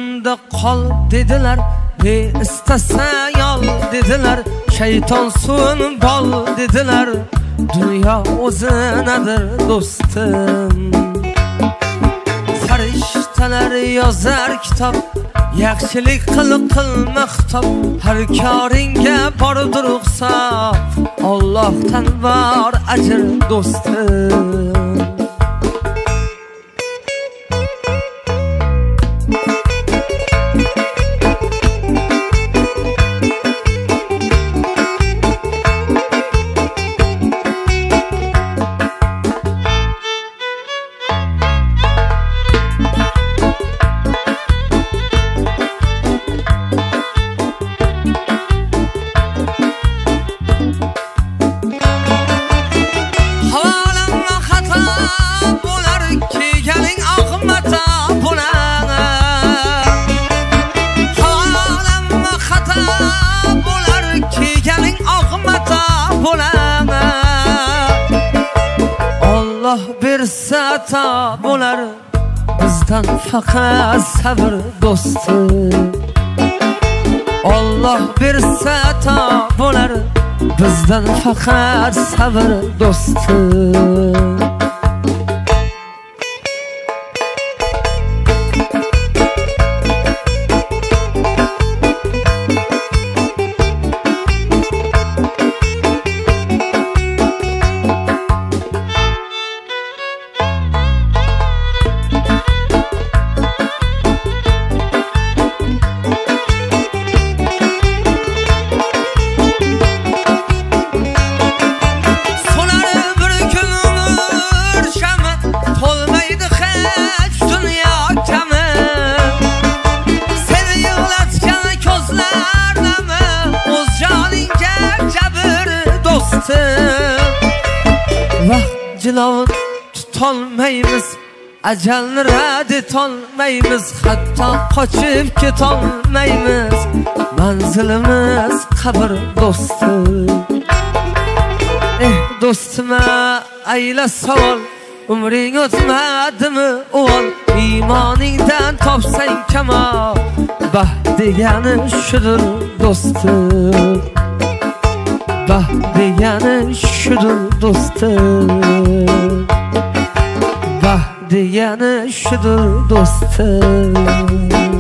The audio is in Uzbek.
Bunda qol dedilar, istasan yol dedilar, shayton suvin bol dedilar. Dünya o'zinadir do'stim. Farishtalar yozar kitob, yaxshilik qilma xitob. Har koringga bordir ruxsat, Allohdan bor ajr do'stim. Allah bersa ta bo'lar, bizdan faqat sabr do'stim. Allah bersa ta bo'lar, bizdan faqat sabr do'stim. Vaqt jilovini tutolmaymiz, ajalni rad etolmaymiz, hatto qochib ketolmaymiz. Manzilimiz qabr do'stim. Do'stim, ayla savol, umring o'tmadimi o'g'il? Iymoningdan topsang kamol, baxt degani shudur do'stim. Baxt degani shudur do'stim. Baxt degani shudur do'stim.